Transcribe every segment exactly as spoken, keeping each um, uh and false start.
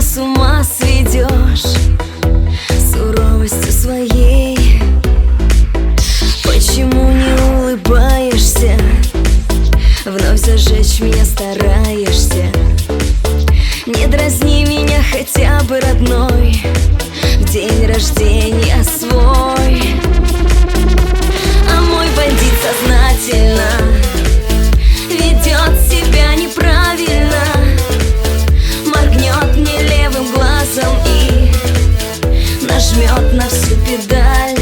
с ума сведешь суровостью своей. Почему не улыбаешься? Вновь зажечь меня стараешься. Не дразни меня хотя бы, родной, в день рождения свой. А мой бандит сознательно ведет себя неправильно, моргнет мне левым глазом и нажмет на всю педаль.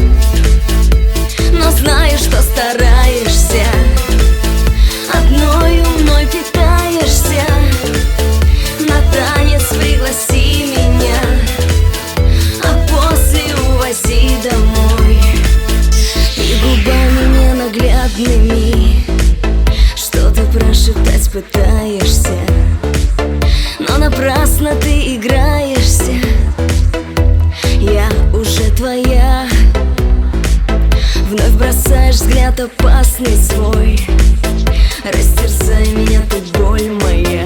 Но знаю, что стараешься, одной мной питаешься. На танец пригласи меня, а после увози домой. И губами ненаглядными что-то прошептать пытаешься, но напрасно ты играешься. Я уже твоя. Вновь бросаешь взгляд опасный свой. Растерзай меня, ты боль моя.